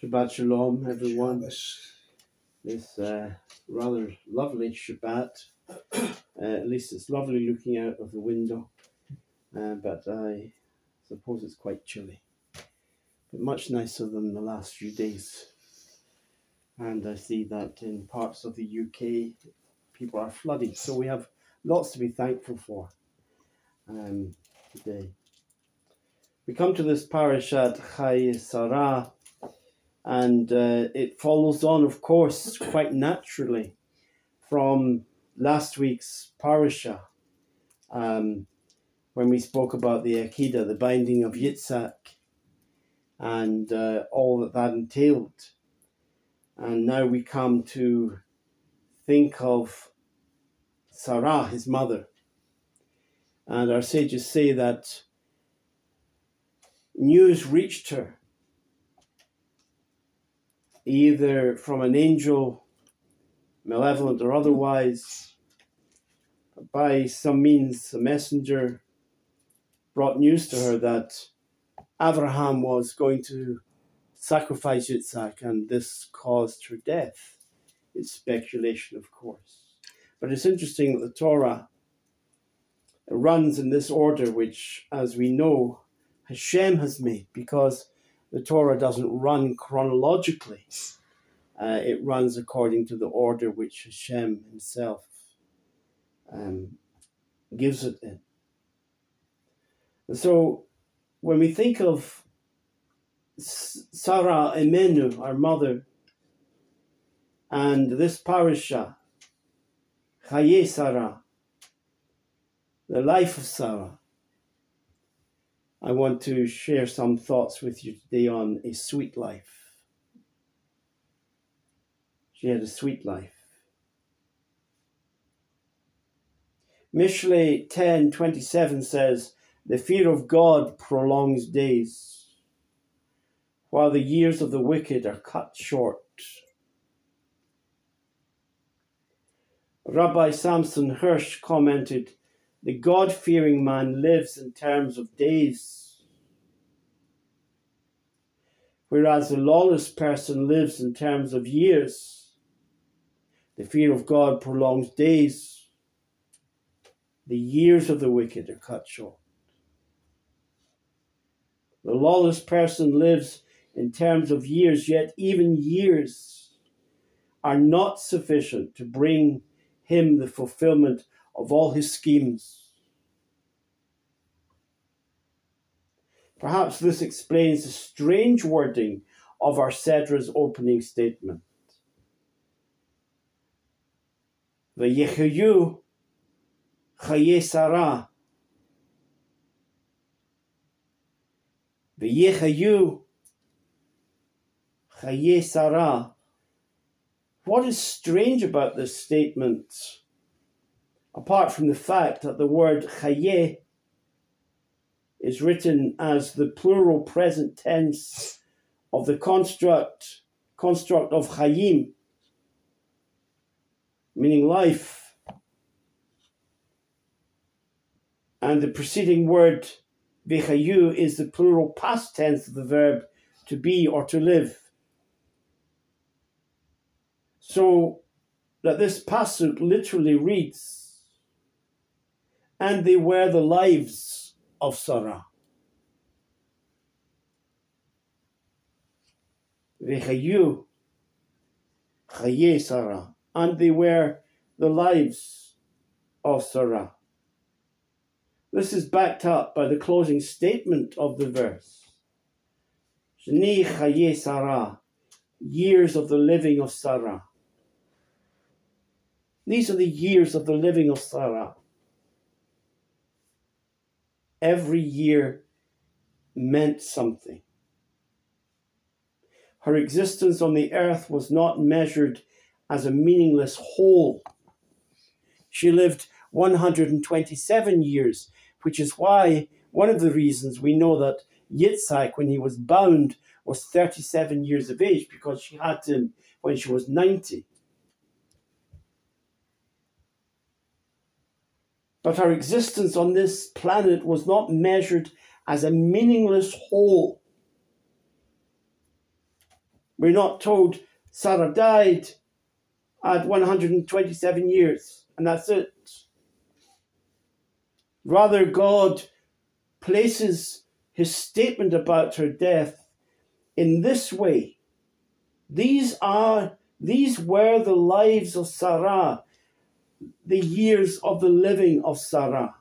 Shabbat Shalom, everyone. Shabbos. This rather lovely Shabbat. At least it's lovely looking out of the window, but I suppose it's quite chilly. But much nicer than the last few days. And I see that in parts of the UK, people are flooded. So we have lots to be thankful for today. We come to this parashat Chayei Sarah, and it follows on, of course, quite naturally from last week's parasha, when we spoke about the Akedah, the binding of Yitzhak, and all that entailed. And now we come to think of Sarah, his mother. And our sages say that news reached her, either from an angel, malevolent or otherwise, by some means, a messenger brought news to her that Abraham was going to sacrifice Yitzhak, and this caused her death. It's speculation, of course. But it's interesting that the Torah runs in this order, which, as we know, Hashem has made, because the Torah doesn't run chronologically. It runs according to the order which Hashem himself gives it in. And so when we think of Sarah Imenu, our mother, and this parasha, Chayei Sarah, the life of Sarah, I want to share some thoughts with you today on a sweet life. She had a sweet life. Mishlei 10:27 says, "The fear of God prolongs days, while the years of the wicked are cut short." Rabbi Samson Hirsch commented, "The God-fearing man lives in terms of days, whereas the lawless person lives in terms of years. The fear of God prolongs days. The years of the wicked are cut short." The lawless person lives in terms of years, yet even years are not sufficient to bring him the fulfillment of all his schemes. Perhaps this explains the strange wording of our Sedra's opening statement. V'yechayu Chayei Sarah. V'yechayu Chayei Sarah. What is strange about this statement, apart from the fact that the word Chayei is written as the plural present tense of the construct of Chayim, meaning life, and the preceding word V'chayu is the plural past tense of the verb to be or to live. So that this pasuk literally reads, "And they were the lives of Sarah." V'chayu Chayei Sarah. And they were the lives of Sarah. This is backed up by the closing statement of the verse. Shni Chayei Sarah. Years of the living of Sarah. These are the years of the living of Sarah. Every year meant something. Her existence on the earth was not measured as a meaningless whole. She lived 127 years, which is why one of the reasons we know that Yitzhak, when he was bound, was 37 years of age, because she had him when she was 90. But her existence on this planet was not measured as a meaningless whole. We're not told Sarah died at 127 years, and that's it. Rather, God places his statement about her death in this way. These were the lives of Sarah, the years of the living of Sarah.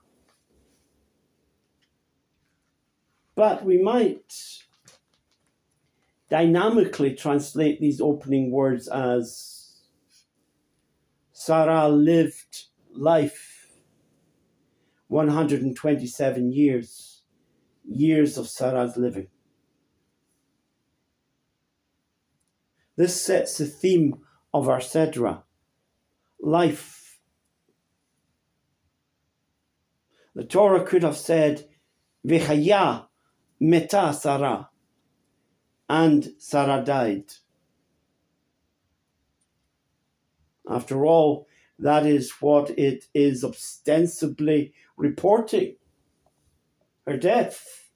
But we might dynamically translate these opening words as Sarah lived life 127 years of Sarah's living. This sets the theme of our Sedra, life. The Torah could have said, V'chaya meta Sarah, and Sarah died. After all, that is what it is ostensibly reporting, her death.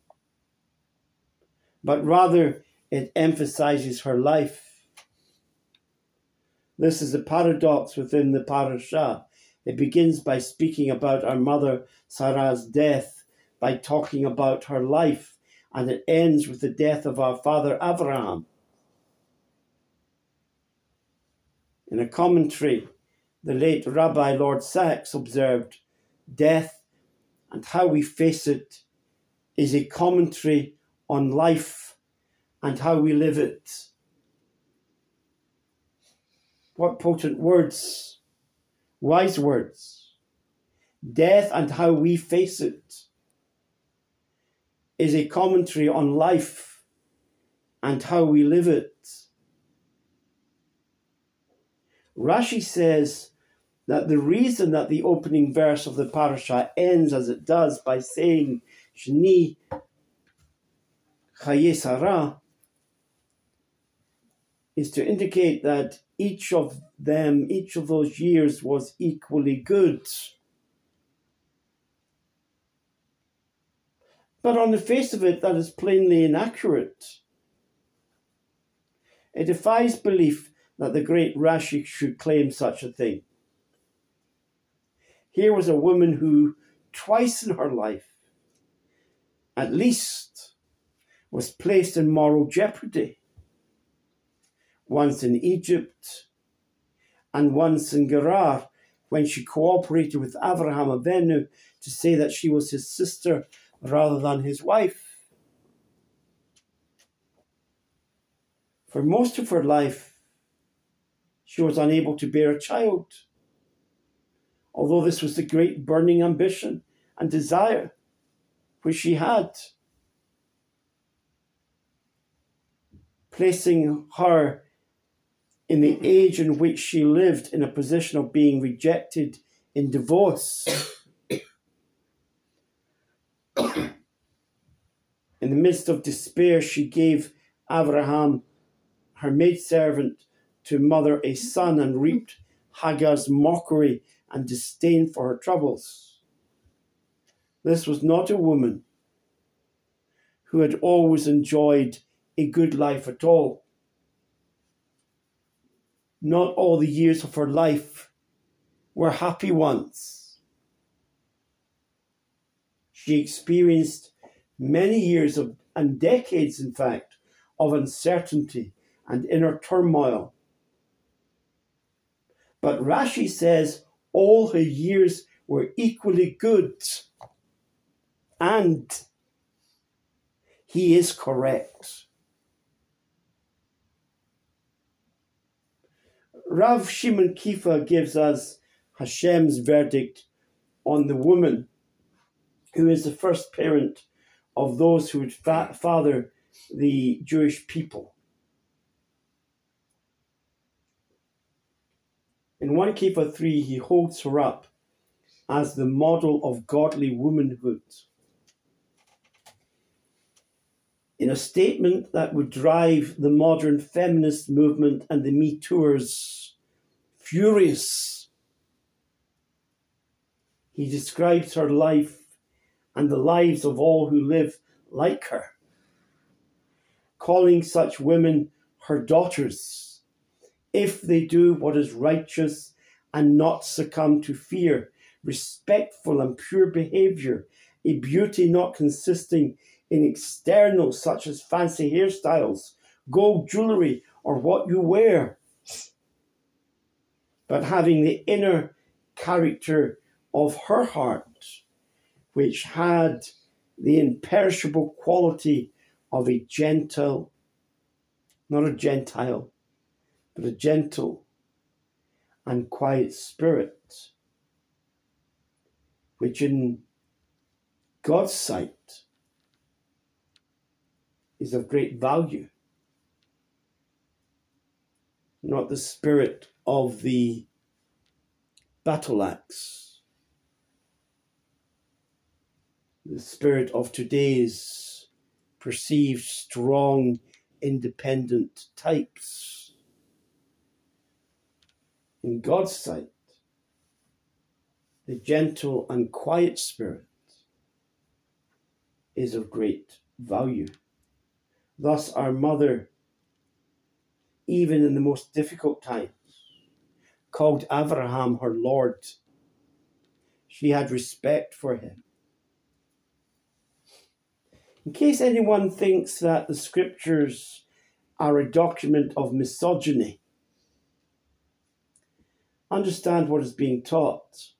But rather, it emphasizes her life. This is a paradox within the parasha. It begins by speaking about our mother Sarah's death, by talking about her life, and it ends with the death of our father Abraham. In a commentary, the late Rabbi Lord Sachs observed, death and how we face it is a commentary on life and how we live it. What potent words, wise words. Death and how we face it is a commentary on life and how we live it. Rashi says that the reason that the opening verse of the parasha ends as it does by saying Shni Chaye Sarah is to indicate that each of those years was equally good. But on the face of it, that is plainly inaccurate. It defies belief that the great Rashi should claim such a thing. Here was a woman who, twice in her life, at least, was placed in moral jeopardy. Once in Egypt, and once in Gerar, when she cooperated with Avraham Avinu to say that she was his sister rather than his wife. For most of her life, she was unable to bear a child, although this was the great burning ambition and desire which she had, placing her in the age in which she lived in a position of being rejected in divorce. In the midst of despair, she gave Abraham, her maidservant, to mother a son and reaped Hagar's mockery and disdain for her troubles. This was not a woman who had always enjoyed a good life at all. Not all the years of her life were happy ones. She experienced many years and decades, in fact, of uncertainty and inner turmoil. But Rashi says all her years were equally good. And he is correct. Rav Shimon Kifa gives us Hashem's verdict on the woman who is the first parent of those who would father the Jewish people. In 1 Kifa 3, he holds her up as the model of godly womanhood. In a statement that would drive the modern feminist movement and the Me Tooers furious, he describes her life and the lives of all who live like her, calling such women her daughters, if they do what is righteous and not succumb to fear, respectful and pure behavior, a beauty not consisting in externals such as fancy hairstyles, gold jewelry, or what you wear, but having the inner character of her heart, which had the imperishable quality of a gentle, not a Gentile, but a gentle and quiet spirit, which in God's sight is of great value. Not the spirit of the battle axe, the spirit of today's perceived strong, independent types. In God's sight, the gentle and quiet spirit is of great value. Thus, our mother, even in the most difficult times, called Abraham her Lord. She had respect for him. In case anyone thinks that the scriptures are a document of misogyny, understand what is being taught.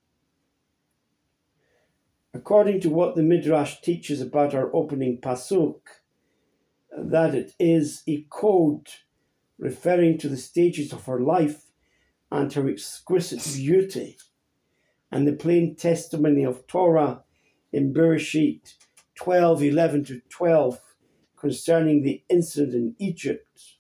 According to what the Midrash teaches about our opening pasuk, that it is a code referring to the stages of her life and her exquisite beauty, and the plain testimony of Torah in Bereshit 12:11-12 concerning the incident in Egypt.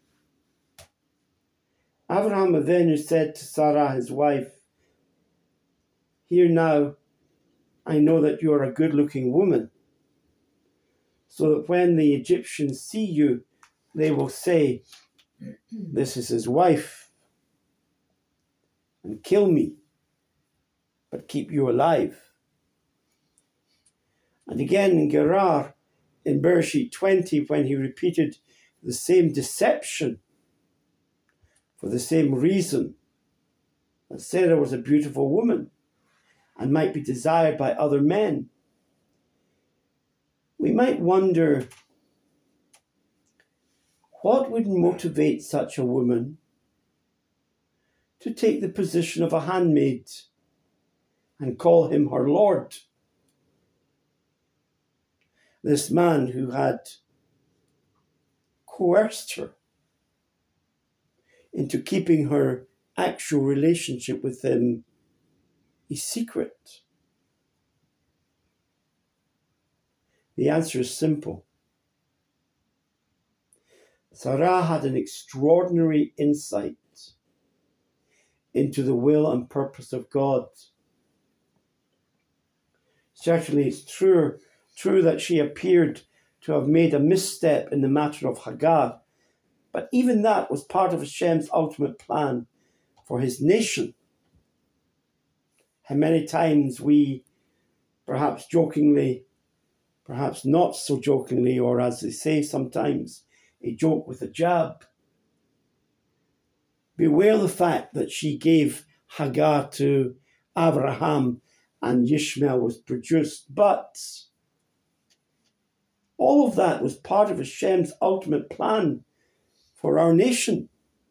Abraham Avinu said to Sarah, his wife, "Here now, I know that you are a good-looking woman, so that when the Egyptians see you, they will say, 'This is his wife,' and kill me, but keep you alive." And again in Gerar, in Bereshit 20, when he repeated the same deception for the same reason, that Sarah was a beautiful woman and might be desired by other men. We might wonder, what would motivate such a woman to take the position of a handmaid and call him her Lord? This man who had coerced her into keeping her actual relationship with him a secret. The answer is simple. Sarah had an extraordinary insight into the will and purpose of God. Certainly it's true that she appeared to have made a misstep in the matter of Hagar, but even that was part of Hashem's ultimate plan for his nation. How many times we, perhaps jokingly, perhaps not so jokingly, or as they say sometimes, a joke with a jab, bewail the fact that she gave Hagar to Abraham and Ishmael was produced. But all of that was part of Hashem's ultimate plan for our nation.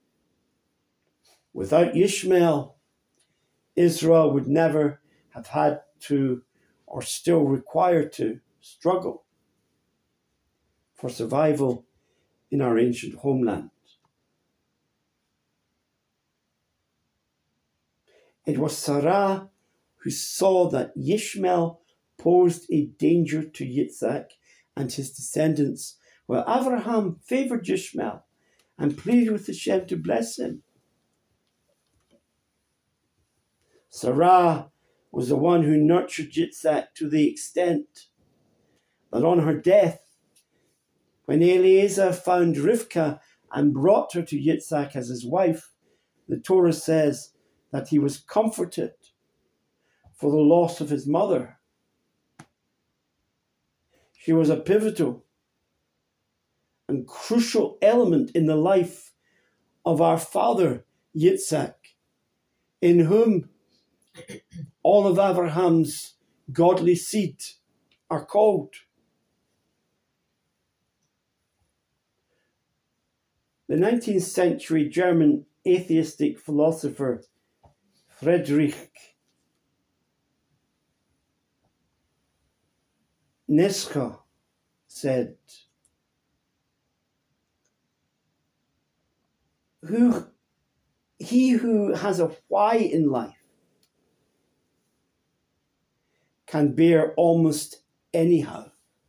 Without Ishmael, Israel would never have had to, or still required to, struggle for survival in our ancient homeland. It was Sarah who saw that Ishmael posed a danger to Yitzhak and his descendants, while Abraham favored Ishmael and pleaded with Hashem to bless him. Sarah was the one who nurtured Yitzhak to the extent that on her death, when Eliezer found Rivkah and brought her to Yitzhak as his wife, the Torah says that he was comforted for the loss of his mother. She was a pivotal and crucial element in the life of our father Yitzhak, in whom all of Abraham's godly seed are called. The 19th century German atheistic philosopher Friedrich Nietzsche said, he who has a why in life can bear almost anyhow.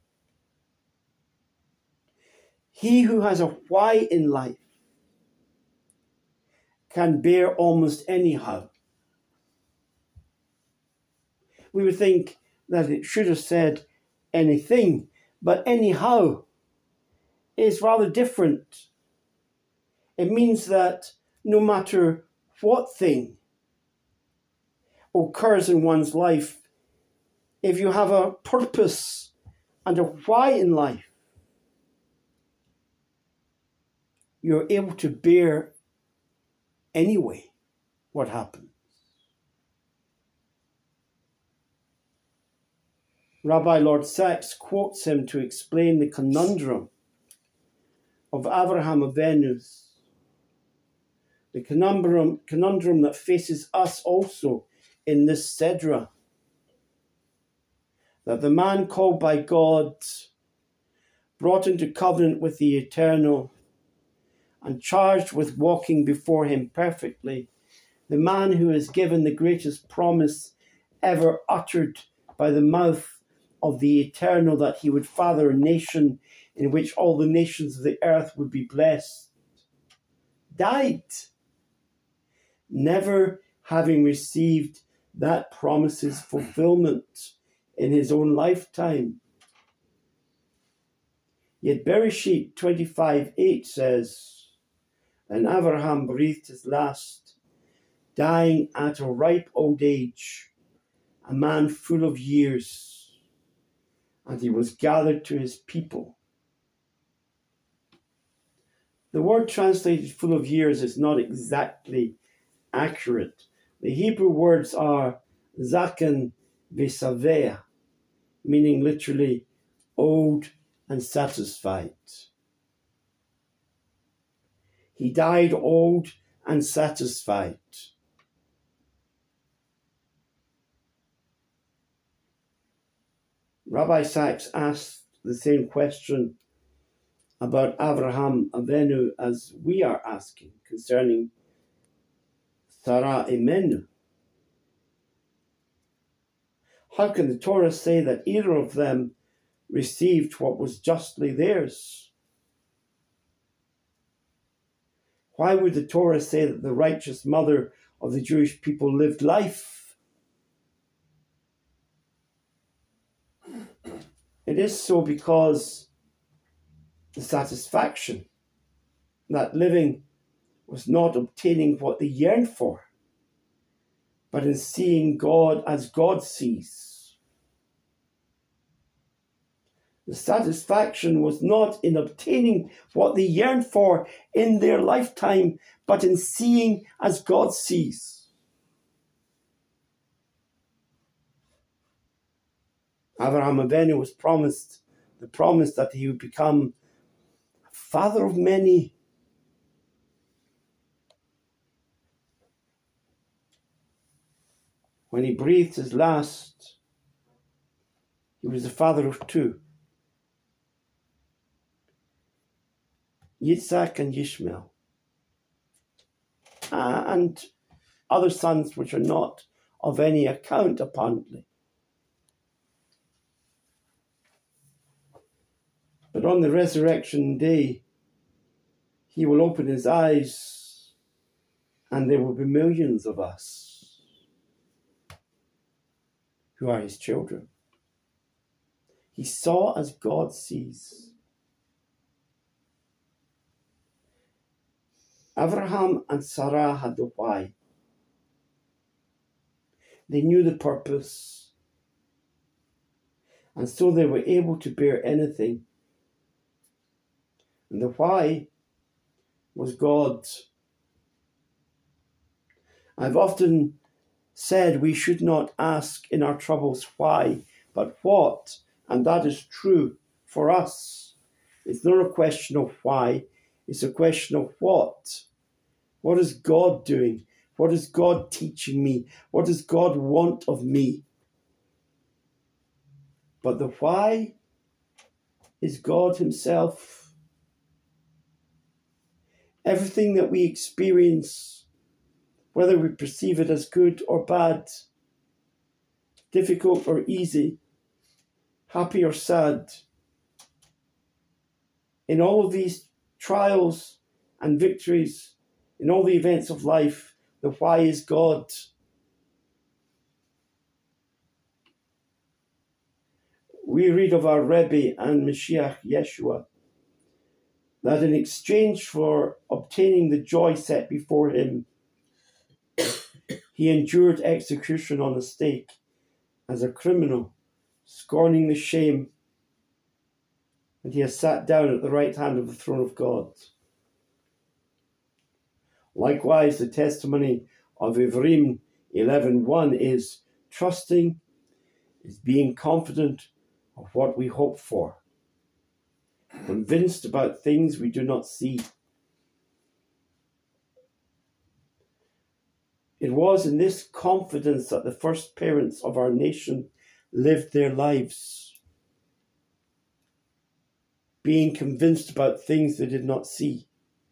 He who has a why in life can bear almost anyhow. We would think that it should have said anything, but anyhow is rather different. It means that no matter what thing occurs in one's life, if you have a purpose and a why in life, you're able to bear anyway what happens. Rabbi Lord Sachs quotes him to explain the conundrum of Avraham Avinu, the conundrum that faces us also in this Sedra, that the man called by God, brought into covenant with the Eternal, and charged with walking before him perfectly, the man who is given the greatest promise ever uttered by the mouth of the Eternal, that he would father a nation in which all the nations of the earth would be blessed, died, never having received that promise's fulfillment in his own lifetime. Yet Bereshit 25:8 says, and Abraham breathed his last, dying at a ripe old age, a man full of years, and he was gathered to his people. The word translated full of years is not exactly accurate. The Hebrew words are zaken v'saveh, meaning literally old and satisfied. He died old and satisfied. Rabbi Sachs asked the same question about Avraham Avinu as we are asking concerning Sarah Imenu. How can the Torah say that either of them received what was justly theirs? Why would the Torah say that the righteous mother of the Jewish people lived life? It is so because the satisfaction that living was not obtaining what they yearned for, but in seeing God as God sees. The satisfaction was not in obtaining what they yearned for in their lifetime, but in seeing as God sees. Avraham Avinu was promised the promise that he would become a father of many. When he breathed his last, he was the father of two, Yitzhak and Ishmael, and other sons which are not of any account, apparently. But on the resurrection day, he will open his eyes and there will be millions of us who are his children. He saw as God sees. Abraham and Sarah had the why. They knew the purpose. And so they were able to bear anything And the why was God. I've often said we should not ask in our troubles why, but what, and that is true for us. It's not a question of why, it's a question of what. What is God doing? What is God teaching me? What does God want of me? But the why is God himself. Everything that we experience, whether we perceive it as good or bad, difficult or easy, happy or sad, in all of these trials and victories, in all the events of life, the why is God. We read of our Rebbe and Mashiach Yeshua that in exchange for obtaining the joy set before him, he endured execution on a stake as a criminal, scorning the shame, and he has sat down at the right hand of the throne of God. Likewise, the testimony of Ivrim 11:1 is trusting is being confident of what we hope for, convinced about things we do not see. It was in this confidence that the first parents of our nation lived their lives, being convinced about things they did not see.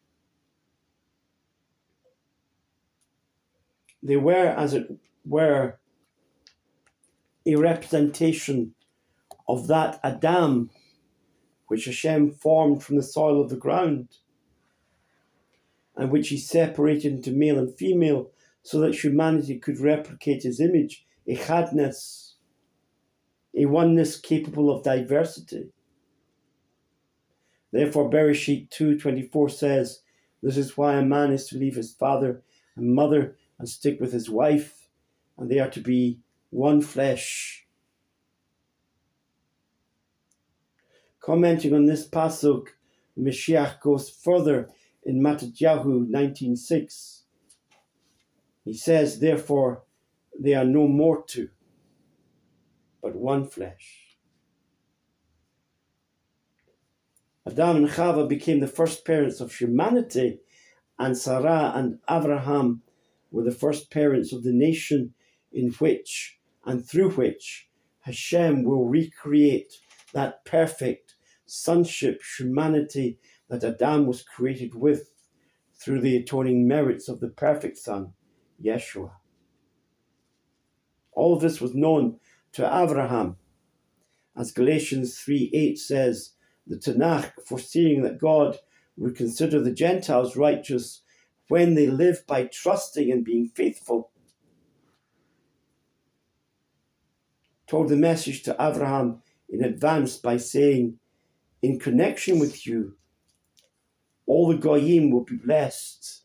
They were, as it were, a representation of that Adam which Hashem formed from the soil of the ground, and which he separated into male and female so that humanity could replicate his image, a chadness, a oneness capable of diversity. Therefore, Bereshit 2:24 says, "This is why a man is to leave his father and mother and stick with his wife, and they are to be one flesh." Commenting on this pasuk, Mashiach goes further in Matthew 19:6. He says, "Therefore, they are no more two, but one flesh." Adam and Chava became the first parents of humanity, and Sarah and Abraham were the first parents of the nation in which and through which Hashem will recreate that perfect sonship humanity that Adam was created with through the atoning merits of the perfect Son, Yeshua. All of this was known to Abraham. As Galatians 3:8 says, the Tanakh, foreseeing that God would consider the Gentiles righteous when they live by trusting and being faithful, told the message to Abraham in advance by saying, in connection with you, all the Goyim will be blessed.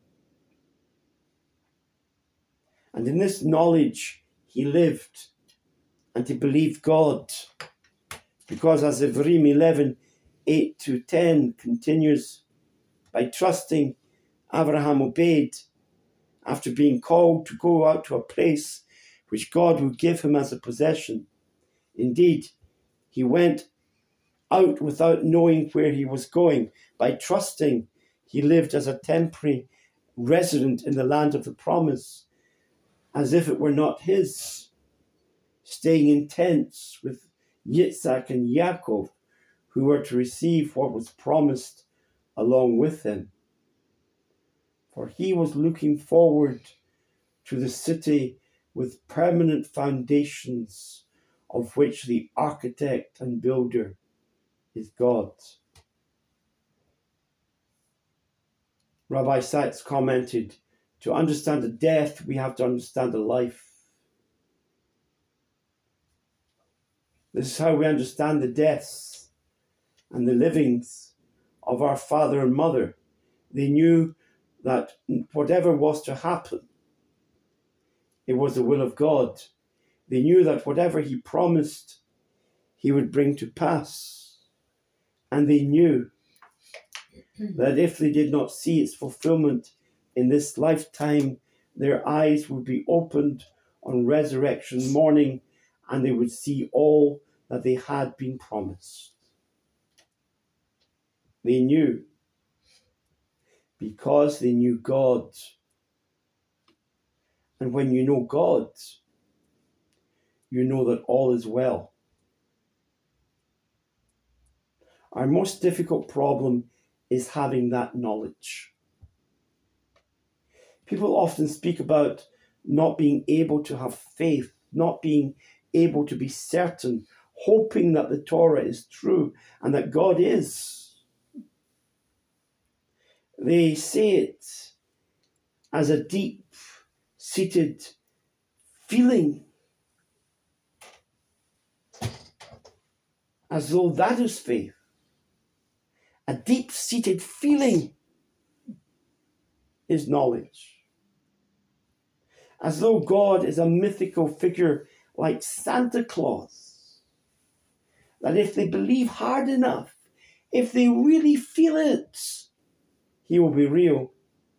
And in this knowledge he lived, and he believed God. Because as Ivrim 11:8-10 continues, by trusting, Abraham obeyed after being called to go out to a place which God would give him as a possession. Indeed, he went out without knowing where he was going. By trusting, he lived as a temporary resident in the land of the promise, as if it were not his, staying in tents with Yitzhak and Yaakov, who were to receive what was promised along with him. For he was looking forward to the city with permanent foundations, of which the architect and builder is God. Rabbi Sachs commented, to understand a death, we have to understand a life. This is how we understand the deaths and the livings of our father and mother. They knew that whatever was to happen, it was the will of God. They knew that whatever he promised, he would bring to pass. And they knew that if they did not see its fulfillment in this lifetime, their eyes would be opened on resurrection morning and they would see all that they had been promised. They knew, because they knew God. And when you know God, you know that all is well. Our most difficult problem is having that knowledge. People often speak about not being able to have faith, not being able to be certain, hoping that the Torah is true and that God is. They say it as a deep-seated feeling, as though that is faith. A deep-seated feeling is knowledge. As though God is a mythical figure like Santa Claus. That if they believe hard enough, if they really feel it, he will be real.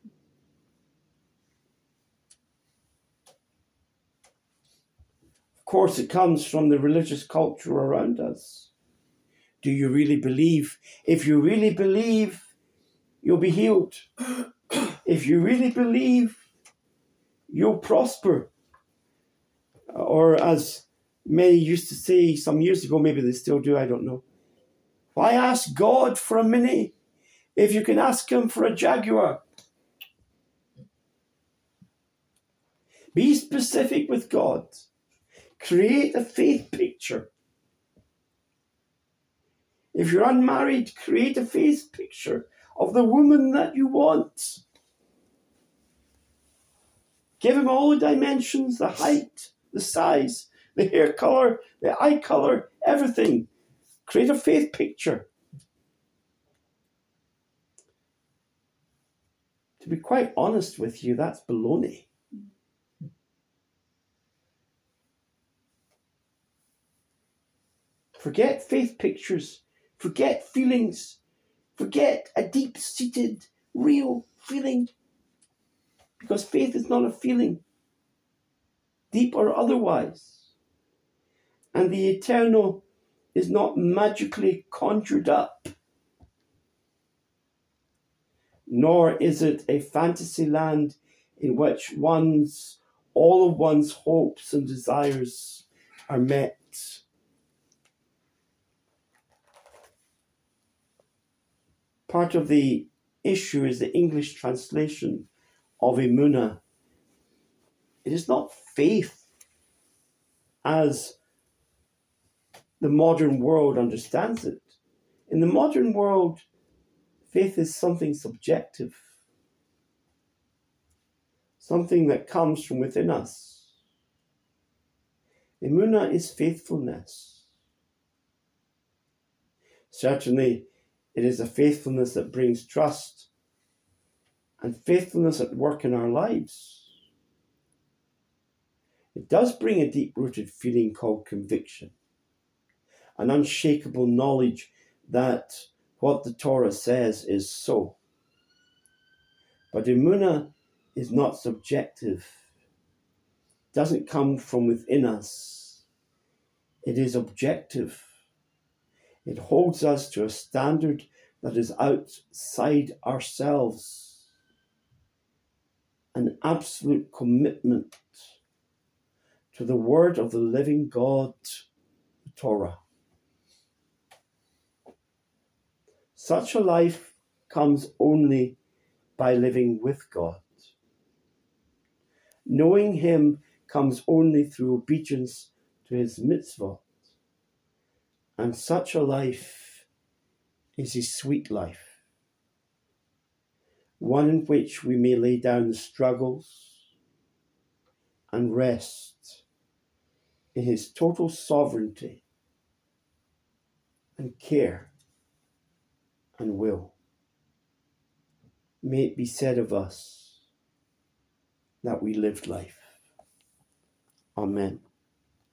Of course, it comes from the religious culture around us. Do you really believe? If you really believe, you'll be healed. If you really believe, you'll prosper. Or as many used to say some years ago, maybe they still do, I don't know. Why ask God for a Mini if you can ask him for a Jaguar? Be specific with God. Create a faith picture. If you're unmarried, create a faith picture of the woman that you want. Give him all the dimensions, the height, the size, the hair color, the eye color, everything. Create a faith picture. To be quite honest with you, that's baloney. Forget faith pictures. Forget feelings. Forget a deep-seated, real feeling. Because faith is not a feeling, deep or otherwise. And the eternal is not magically conjured up. Nor is it a fantasy land in which all of one's hopes and desires are met. Part of the issue is the English translation of Emunah. It is not faith as the modern world understands it. In the modern world, faith is something subjective, something that comes from within us. Emunah is faithfulness. Certainly, it is a faithfulness that brings trust and faithfulness at work in our lives. It does bring a deep-rooted feeling called conviction, an unshakable knowledge that what the Torah says is so. But Emunah is not subjective. It doesn't come from within us. It is objective. It holds us to a standard that is outside ourselves. An absolute commitment to the word of the living God, the Torah. Such a life comes only by living with God. Knowing him comes only through obedience to his mitzvot. And such a life is a sweet life, one in which we may lay down the struggles and rest in his total sovereignty and care and will. May it be said of us that we lived life. Amen.